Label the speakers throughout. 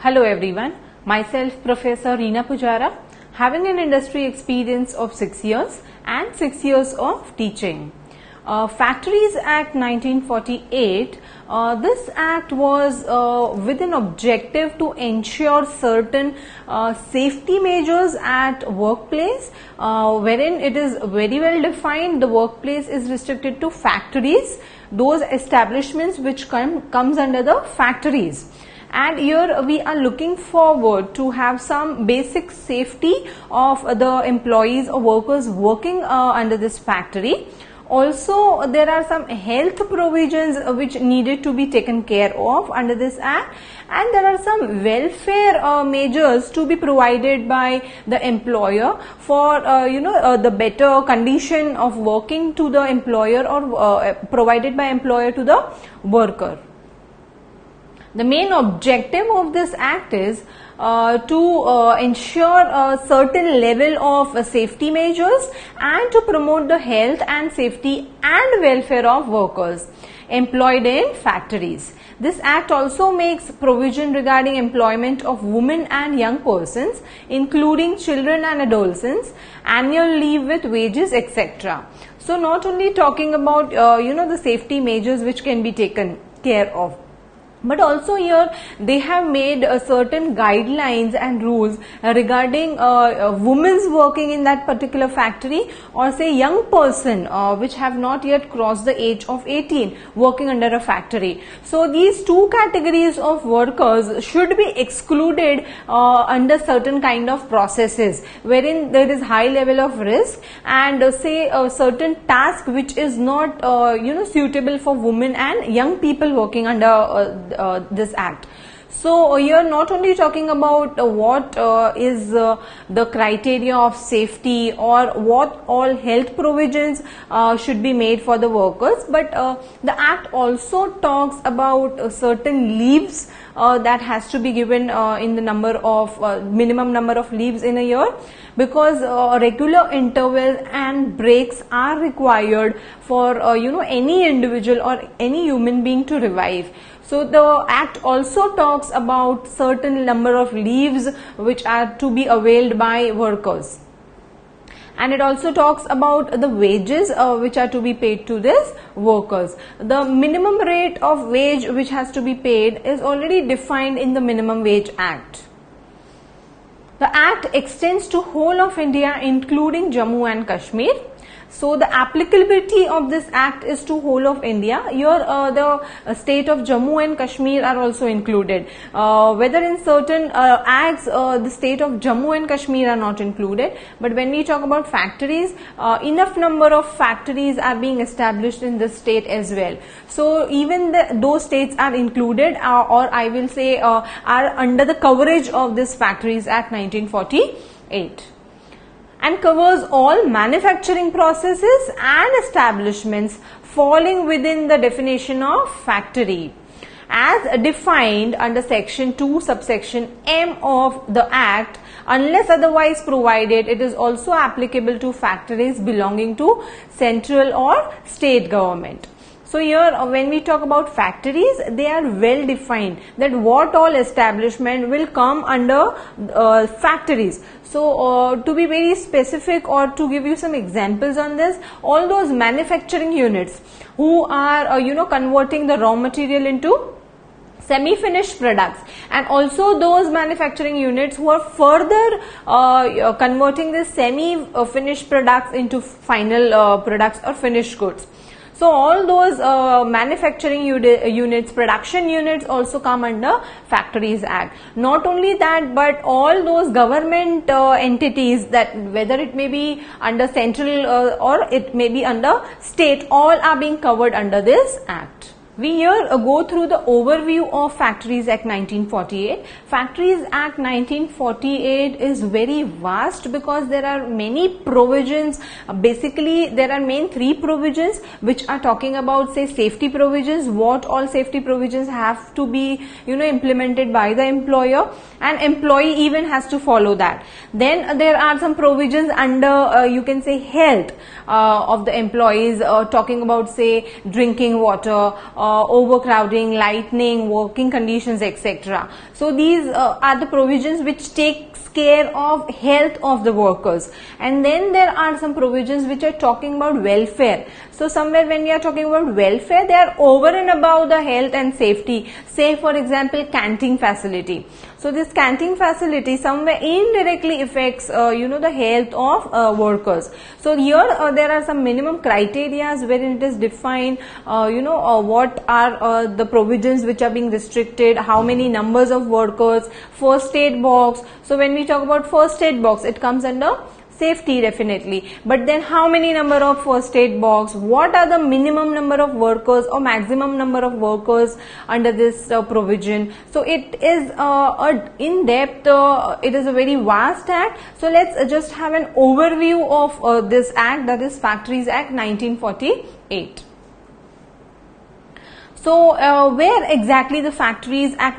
Speaker 1: Hello everyone, myself Professor Reena Pujara, having an industry experience of 6 years and 6 years of teaching. Factories Act 1948, this act was with an objective to ensure certain safety measures at workplace, wherein it is very well defined. The workplace is restricted to factories, those establishments which comes under the factories. And here we are looking forward to have some basic safety of the employees or workers working under this factory. Also, there are some health provisions which needed to be taken care of under this act, and there are some welfare measures to be provided by the employer for the better condition of working to the employer or provided by employer to the worker. The main objective of this act is to ensure a certain level of safety measures and to promote the health and safety and welfare of workers employed in factories. This act also makes provision regarding employment of women and young persons, including children and adolescents, annual leave with wages, etc. So not only talking about the safety measures which can be taken care of, but also here they have made certain guidelines and rules regarding women's working in that particular factory, or say young person which have not yet crossed the age of 18 working under a factory. So these two categories of workers should be excluded under certain kind of processes wherein there is high level of risk and say a certain task which is not suitable for women and young people working under this act. So here not only talking about what is the criteria of safety or what all health provisions should be made for the workers, but the act also talks about certain leaves that has to be given in the number of minimum number of leaves in a year, because regular intervals and breaks are required for any individual or any human being to revive. So the act also talks about certain number of leaves which are to be availed by workers, and it also talks about the wages which are to be paid to these workers. The minimum rate of wage which has to be paid is already defined in the Minimum Wage Act. The act extends to whole of India including Jammu and Kashmir. So the applicability of this act is to whole of India. Here the state of Jammu and Kashmir are also included. Whether in certain acts the state of Jammu and Kashmir are not included, but when we talk about factories, enough number of factories are being established in this state as well. So even those states are included or I will say are under the coverage of this Factories Act 1948. And covers all manufacturing processes and establishments falling within the definition of factory as defined under section 2 subsection M of the act. Unless otherwise provided, it is also applicable to factories belonging to central or state government. So here when we talk about factories, they are well defined that what all establishment will come under factories. So to be very specific or to give you some examples on this, all those manufacturing units who are converting the raw material into semi-finished products, and also those manufacturing units who are further converting the semi-finished products into final products or finished goods. So all those manufacturing units, production units also come under Factories Act. Not only that, but all those government entities, that whether it may be under central or it may be under state, all are being covered under this act. We here go through the overview of Factories Act 1948. Factories Act 1948 is very vast because there are many provisions. Basically, there are main three provisions which are talking about, say, safety provisions, what all safety provisions have to be, implemented by the employer, and employee even has to follow that. Then there are some provisions under, you can say, health of the employees, talking about, say, drinking water, overcrowding, lightning, working conditions, etc. So these are the provisions which takes care of health of the workers. And then there are some provisions which are talking about welfare. So somewhere when we are talking about welfare, they are over and above the health and safety. Say for example, canteen facility. So this canteen facility somewhere indirectly affects the health of workers. So here there are some minimum criteria wherein it is defined what are the provisions which are being restricted, how many numbers of workers, first aid box. So when we talk about first aid box, it comes under safety definitely, but then how many number of first aid box, what are the minimum number of workers or maximum number of workers under this provision. So it is in depth, it is a very vast act. So let's just have an overview of this act, that is Factories Act 1948. So where exactly the Factories Act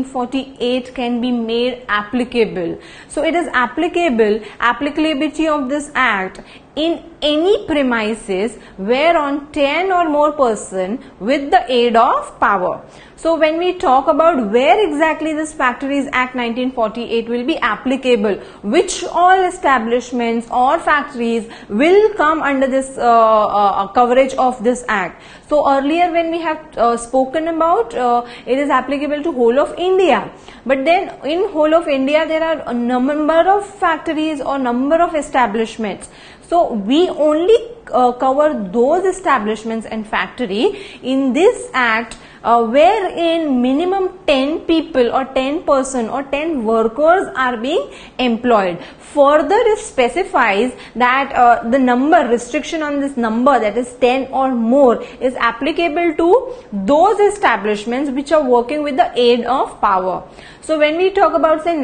Speaker 1: 1948 can be made applicable? So it is applicability of this act in any premises whereon 10 or more person with the aid of power. So when we talk about where exactly this Factories Act 1948 will be applicable, which all establishments or factories will come under this coverage of this act. So earlier when we have spoken about, it is applicable to whole of India. But then in whole of India there are a number of factories or number of establishments. So we only cover those establishments and factory in this act wherein minimum 10 people or 10 person or 10 workers are being employed. Further it specifies that the number restriction on this number, that is 10 or more, is applicable to those establishments which are working with the aid of power. So when we talk about say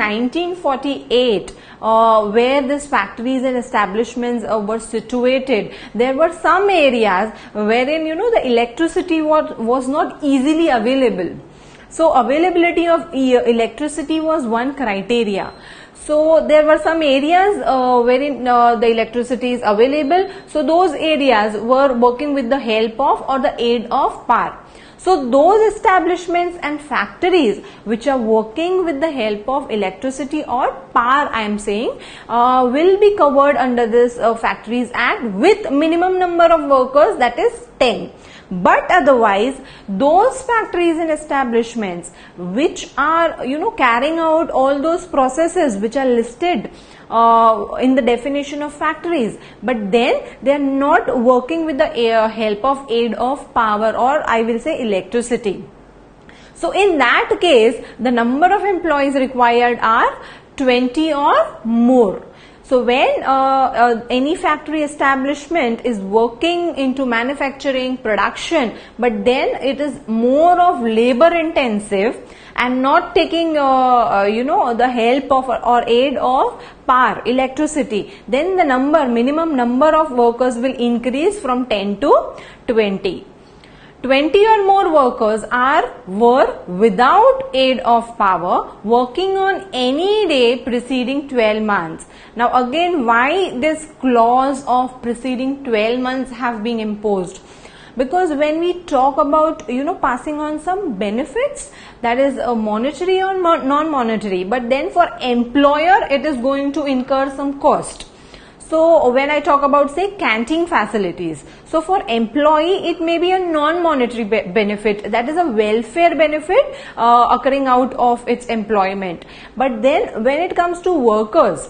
Speaker 1: 1948, where these factories and establishments were situated, there were some areas wherein the electricity was not easily available. So availability of electricity was one criteria. So there were some areas wherein the electricity is available. So those areas were working with the help of or the aid of power. So those establishments and factories which are working with the help of electricity or power, I am saying, will be covered under this Factories Act with minimum number of workers, that is 10. But otherwise, those factories and establishments which are carrying out all those processes which are listed in the definition of factories, but then they are not working with the help of aid of power, or I will say electricity. So in that case, the number of employees required are 20 or more. So when any factory establishment is working into manufacturing, production, but then it is more of labor intensive and not taking the help of or aid of power, electricity, then the minimum number of workers will increase from 10 to 20. 20 or more workers were without aid of power working on any day preceding 12 months. Now again, why this clause of preceding 12 months have been imposed? Because when we talk about passing on some benefits, that is monetary or non-monetary, but then for employer it is going to incur some cost. So when I talk about say canteen facilities, so for employee it may be a non-monetary benefit, that is a welfare benefit occurring out of its employment. But then when it comes to workers,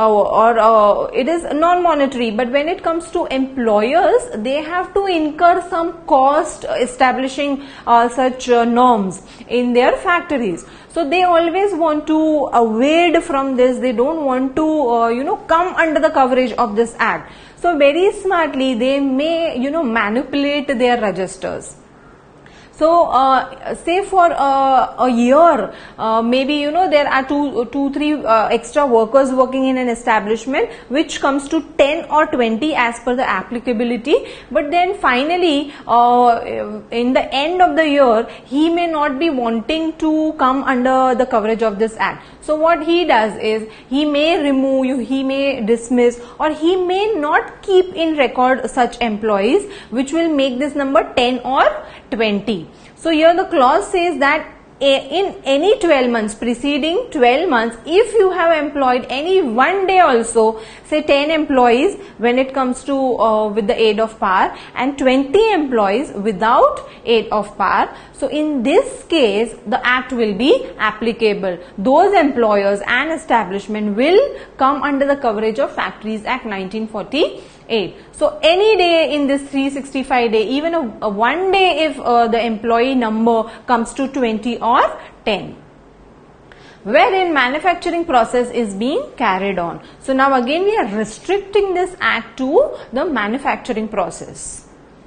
Speaker 1: it is non-monetary, but when it comes to employers, they have to incur some cost establishing such norms in their factories. So they always want to evade from this. They don't want to come under the coverage of this act. So very smartly they may manipulate their registers. So say for a year, maybe there are two, three extra workers working in an establishment, which comes to 10 or 20 as per the applicability. But then finally, in the end of the year, he may not be wanting to come under the coverage of this act. So what he does is, he may remove you, he may dismiss, or he may not keep in record such employees, which will make this number 10 or 20. So here the clause says that in any 12 months, preceding 12 months, if you have employed any one day also, say 10 employees when it comes to with the aid of PAR and 20 employees without aid of PAR, so in this case the act will be applicable. Those employers and establishment will come under the coverage of Factories Act 1948. So any day in this 365 day, even a one day if the employee number comes to 20 or 10, wherein manufacturing process is being carried on. So now again we are restricting this act to the manufacturing process.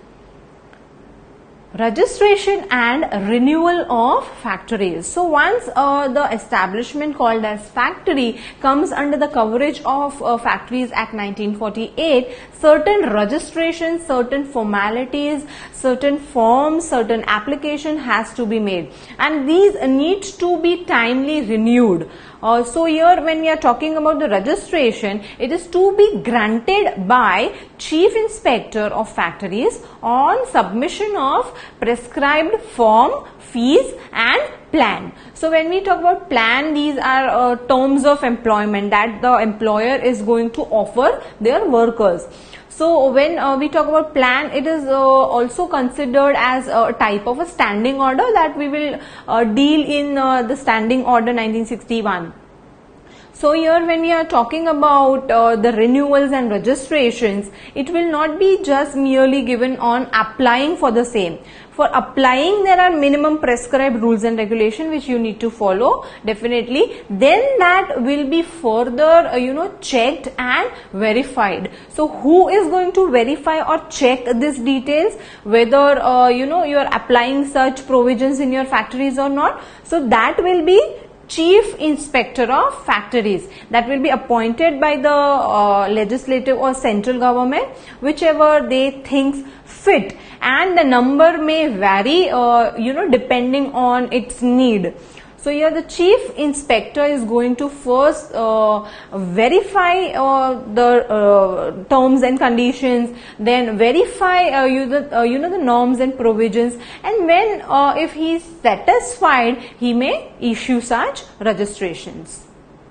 Speaker 1: Registration and renewal of factories. So once the establishment called as factory comes under the coverage of Factories Act 1948, certain registrations, certain formalities, certain forms, certain application has to be made, and these need to be timely renewed. So here when we are talking about the registration, it is to be granted by Chief Inspector of Factories on submission of prescribed form, fees and plan. So when we talk about plan, these are terms of employment that the employer is going to offer their workers. So when we talk about plan, it is also considered as a type of a standing order that we will deal in the Standing Order 1961. So here when we are talking about the renewals and registrations, it will not be just merely given on applying for the same. For applying, there are minimum prescribed rules and regulations which you need to follow definitely. Then that will be further checked and verified. So who is going to verify or check these details, whether you are applying such provisions in your factories or not? So that will be Chief Inspector of Factories, that will be appointed by the legislative or central government, whichever they think fit, and the number may vary depending on its need. So here the Chief Inspector is going to first verify the terms and conditions, then verify the norms and provisions, and when if he is satisfied, he may issue such registrations.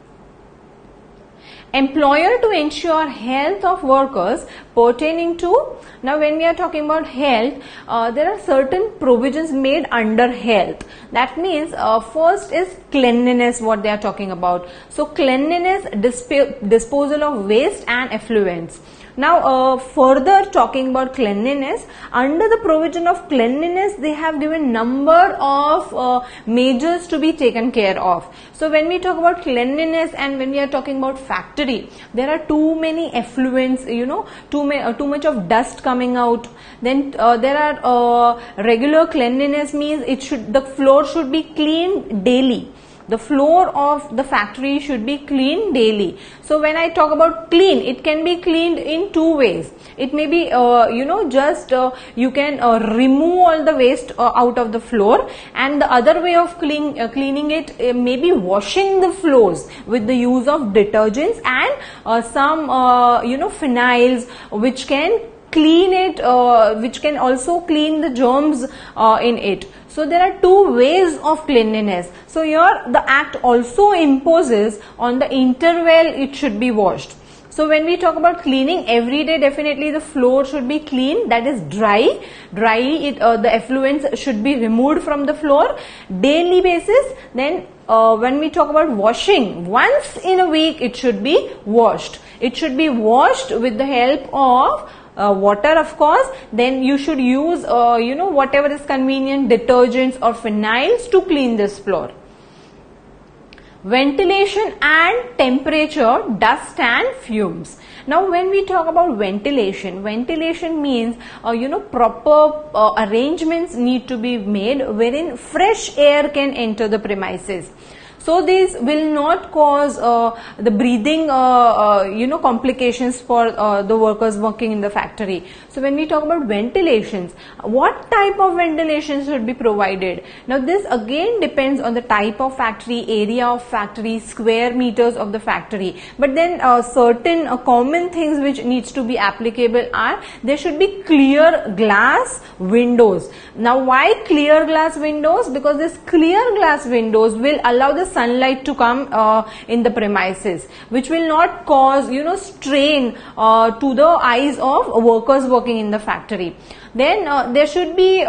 Speaker 1: Employer to ensure health of workers pertaining to, now when we are talking about health, there are certain provisions made under health. That means first is cleanliness, what they are talking about. So cleanliness, disposal of waste and effluents. Now further talking about cleanliness, under the provision of cleanliness they have given number of measures to be taken care of. So when we talk about cleanliness and when we are talking about factory, there are too many effluents, too much of dust coming out. Then there are regular cleanliness means the floor should be cleaned daily. The floor of the factory should be cleaned daily. So when I talk about clean, it can be cleaned in two ways. It may be, you can remove all the waste out of the floor, and the other way of cleaning it may be washing the floors with the use of detergents and some, phenyls which can clean it, which can also clean the germs in it. So there are two ways of cleanliness. So here the act also imposes on the interval it should be washed. So when we talk about cleaning every day, definitely the floor should be clean, that is dry. The effluents should be removed from the floor daily basis. Then when we talk about washing, once in a week it should be washed. It should be washed with the help of water, of course. Then you should use whatever is convenient, detergents or phenyls to clean this floor. Ventilation and temperature, dust and fumes. Now when we talk about ventilation means proper arrangements need to be made wherein fresh air can enter the premises. So these will not cause the breathing complications for the workers working in the factory. So when we talk about ventilations, what type of ventilation should be provided? Now this again depends on the type of factory, area of factory, square meters of the factory. But then certain common things which needs to be applicable are, there should be clear glass windows. Now why clear glass windows? Because this clear glass windows will allow the sunlight to come in the premises, which will not cause strain to the eyes of workers working in the factory. Then there should be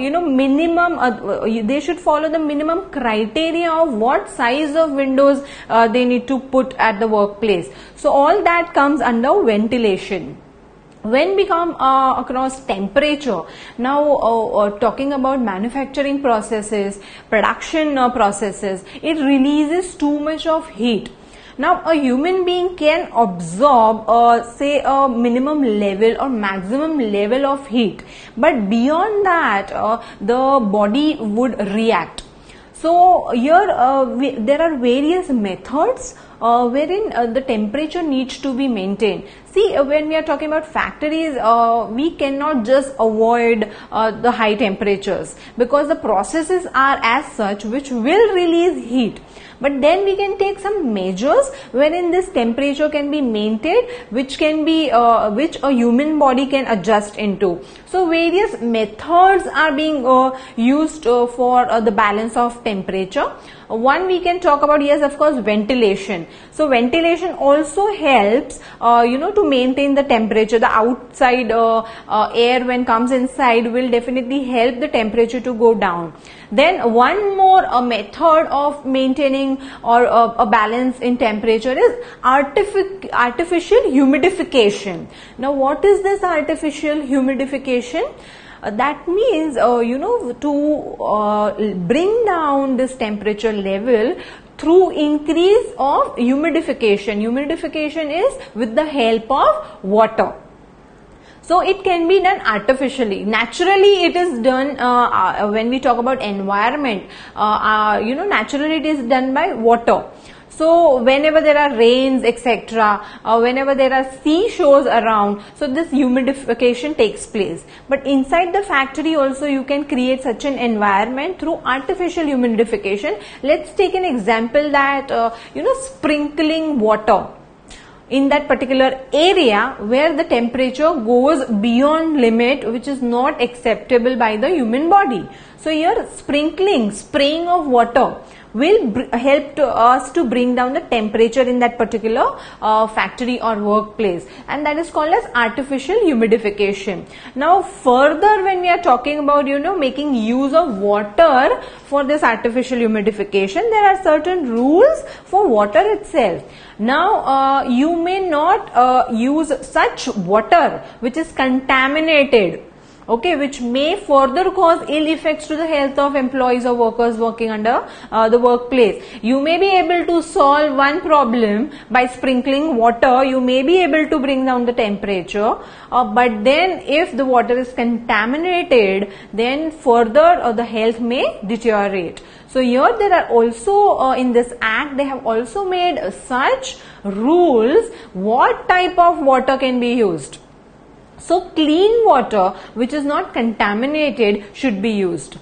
Speaker 1: minimum, they should follow the minimum criteria of what size of windows they need to put at the workplace. So all that comes under ventilation. When we come across temperature, now talking about manufacturing processes, production processes, it releases too much of heat. Now a human being can absorb say a minimum level or maximum level of heat, but beyond that the body would react. So here there are various methods wherein the temperature needs to be maintained. See, when we are talking about factories, we cannot just avoid the high temperatures, because the processes are as such which will release heat. But then we can take some measures wherein this temperature can be maintained, which can be which a human body can adjust into. So various methods are being used for the balance of temperature. One we can talk about, yes, of course, ventilation. So ventilation also helps to maintain the temperature. The outside air when comes inside will definitely help the temperature to go down. Then one more method of maintaining or a balance in temperature is artificial humidification. Now what is this artificial humidification? That means to bring down this temperature level through increase of humidification. Humidification is with the help of water. So it can be done artificially. Naturally it is done when we talk about environment, naturally it is done by water. So whenever there are rains, etc., whenever there are seashores around, so this humidification takes place. But inside the factory also you can create such an environment through artificial humidification. Let's take an example that sprinkling water in that particular area where the temperature goes beyond limit, which is not acceptable by the human body. So here spraying of water will help us to bring down the temperature in that particular factory or workplace, and that is called as artificial humidification. Now further, when we are talking about making use of water for this artificial humidification, there are certain rules for water itself. Now you may not use such water which is contaminated, which may further cause ill effects to the health of employees or workers working under the workplace. You may be able to solve one problem by sprinkling water. You may be able to bring down the temperature, but then if the water is contaminated, then further the health may deteriorate. So here there are also in this act, they have also made such rules what type of water can be used. So clean water which is not contaminated should be used.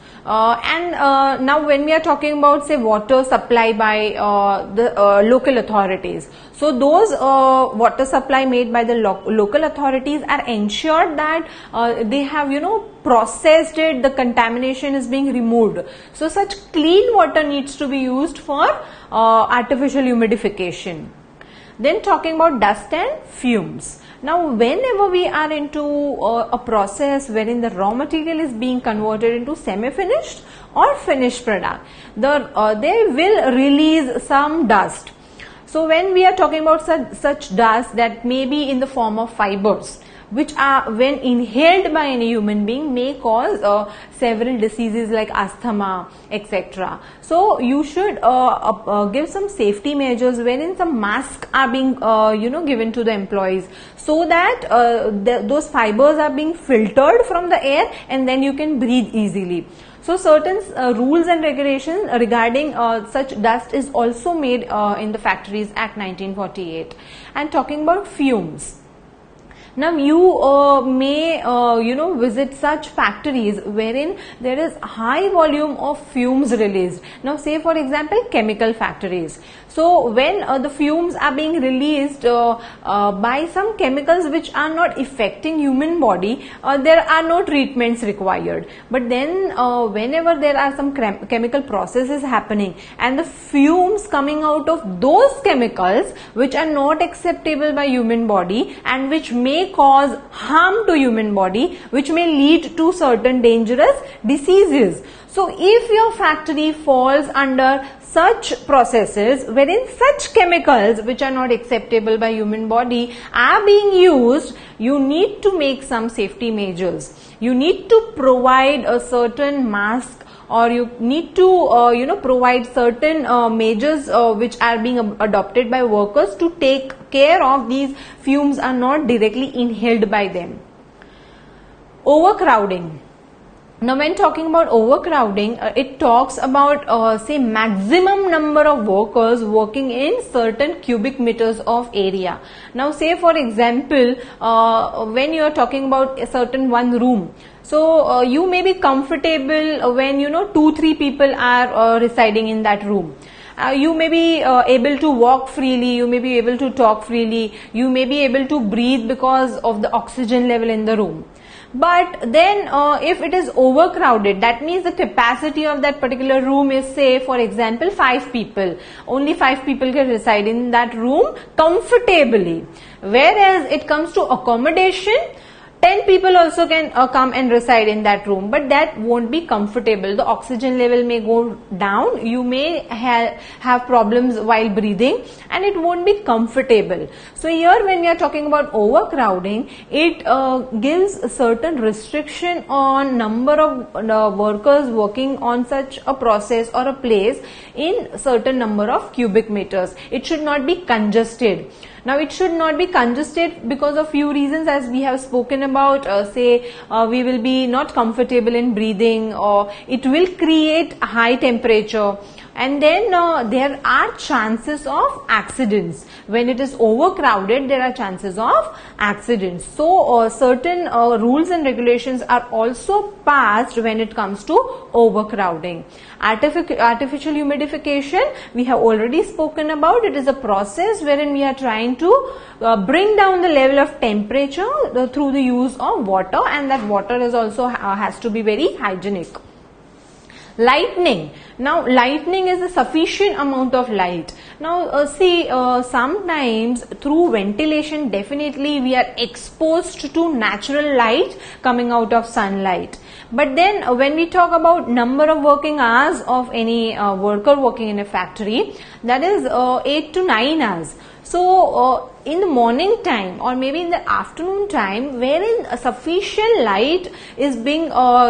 Speaker 1: Now when we are talking about, say, water supply by the local authorities, so those water supply made by the local authorities are ensured that they have processed it, the contamination is being removed. So such clean water needs to be used for artificial humidification. Then talking about dust and fumes. Now whenever we are into a process wherein the raw material is being converted into semi-finished or finished product, they will release some dust. So when we are talking about such dust that may be in the form of fibers, which are, when inhaled by any human being, may cause several diseases like asthma, etc. So you should give some safety measures wherein some masks are being given to the employees, so that those fibers are being filtered from the air and then you can breathe easily. So certain rules and regulations regarding such dust is also made in the Factories Act 1948. And talking about fumes. Now you may visit such factories wherein there is high volume of fumes released. Now say for example chemical factories. So when the fumes are being released by some chemicals which are not affecting human body, there are no treatments required. But then whenever there are some chemical processes happening and the fumes coming out of those chemicals which are not acceptable by human body and which may cause harm to human body, which may lead to certain dangerous diseases. So if your factory falls under such processes wherein such chemicals which are not acceptable by human body are being used, you need to make some safety measures. You need to provide a certain mask, or you need to provide certain measures which are being adopted by workers to take care of these fumes are not directly inhaled by them. Overcrowding. Now when talking about overcrowding, it talks about say maximum number of workers working in certain cubic meters of area. Now say for example when you are talking about a certain one room, so you may be comfortable when 2-3 people are residing in that room. You may be able to walk freely, you may be able to talk freely, you may be able to breathe because of the oxygen level in the room. But then if it is overcrowded, that means the capacity of that particular room is, say for example 5 people. Only 5 people can reside in that room comfortably. Whereas it comes to accommodation, 10 people also can come and reside in that room, but that won't be comfortable. The oxygen level may go down, you may have problems while breathing, and it won't be comfortable. So here when we are talking about overcrowding, it gives a certain restriction on number of workers working on such a process or a place in certain number of cubic meters. It should not be congested. Now it should not be congested because of few reasons, as we have spoken about. Say we will be not comfortable in breathing, or it will create high temperature, and then there are chances of accidents. When it is overcrowded, there are chances of accidents. So certain rules and regulations are also passed when it comes to overcrowding. Artificial humidification, we have already spoken about. It is a process wherein we are trying to bring down the level of temperature through the use of water, and that water is also has to be very hygienic. Lighting. Now lighting is a sufficient amount of light. Now see, sometimes through ventilation definitely we are exposed to natural light coming out of sunlight. But then when we talk about number of working hours of any worker working in a factory, that is 8 to 9 hours. So in the morning time or maybe in the afternoon time, wherein sufficient light is being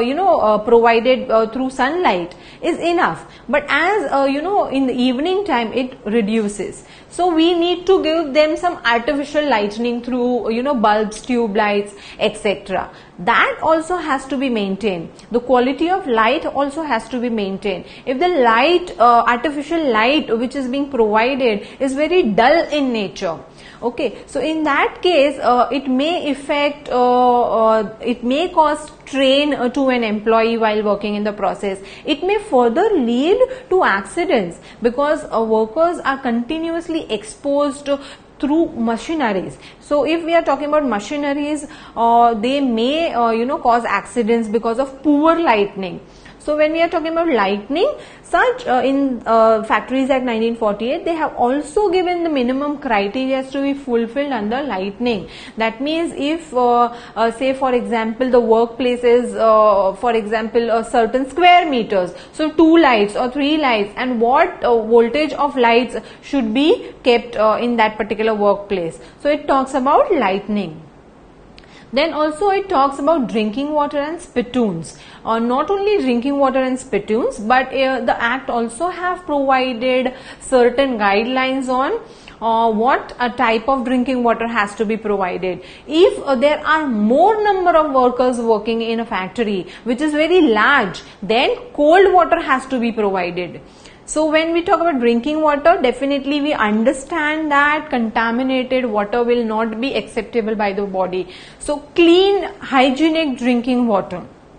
Speaker 1: provided through sunlight, is enough. But as in the evening time it reduces. So we need to give them some artificial lighting through bulbs, tube lights, etc. That also has to be maintained. The quality of light also has to be maintained. If the light, artificial light which is being provided is very dull in nature, okay, so in that case it may affect, it may cause strain to an employee while working in the process. It may further lead to accidents because workers are continuously exposed through machineries. So if we are talking about machineries, they may cause accidents because of poor lighting. So when we are talking about lighting, such in Factories Act 1948, they have also given the minimum criteria to be fulfilled under lighting. That means if say for example the workplace is for example a certain square meters, so 2 lights or 3 lights, and what voltage of lights should be kept in that particular workplace. So it talks about lighting. Then also it talks about drinking water and spittoons. Not only drinking water and spittoons, but the Act also have provided certain guidelines on what a type of drinking water has to be provided. If there are more number of workers working in a factory which is very large, then cold water has to be provided. So when we talk about drinking water, definitely we understand that contaminated water will not be acceptable by the body. So clean, hygienic drinking water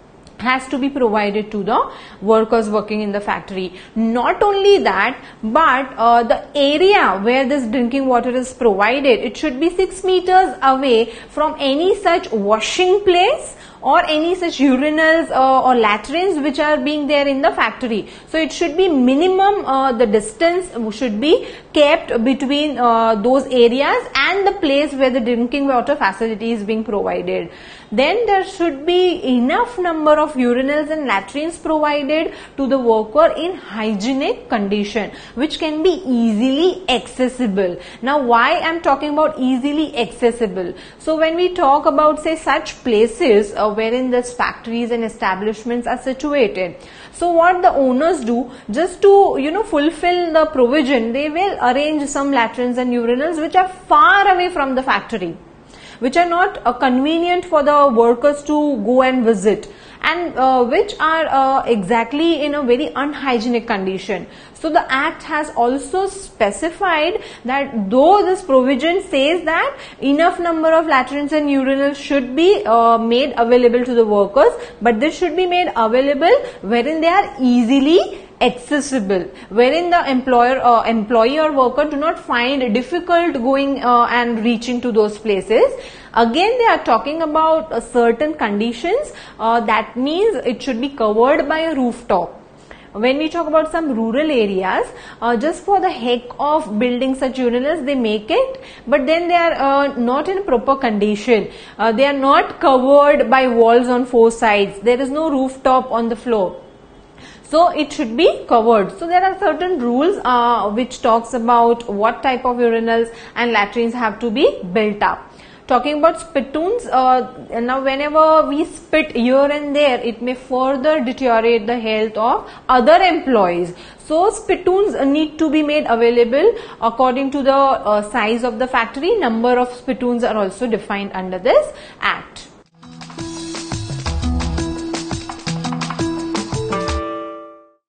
Speaker 1: has to be provided to the workers working in the factory. Not only that, but the area where this drinking water is provided, it should be 6 meters away from any such washing place or any such urinals or latrines which are being there in the factory. So it should be minimum, the distance should be kept between those areas and the place where the drinking water facility is being provided. Then there should be enough number of urinals and latrines provided to the worker in hygienic condition, which can be easily accessible. Now why I am talking about easily accessible? So when we talk about, say, such places wherein these factories and establishments are situated, so what the owners do, just to fulfill the provision, they will arrange some latrines and urinals which are far away from the factory, which are not convenient for the workers to go and visit, and which are exactly in a very unhygienic condition. So the Act has also specified that though this provision says that enough number of latrines and urinals should be made available to the workers, but this should be made available wherein they are easily accessible, wherein the employee or worker do not find difficult going and reaching to those places. Again, they are talking about certain conditions, that means it should be covered by a rooftop. When we talk about some rural areas, just for the heck of building such urinals, they make it, but then they are not in proper condition. They are not covered by walls on 4 sides. There is no rooftop on the floor. So it should be covered. So there are certain rules which talks about what type of urinals and latrines have to be built up. Talking about spittoons, now whenever we spit here and there, it may further deteriorate the health of other employees. So spittoons need to be made available according to the size of the factory. Number of spittoons are also defined under this Act.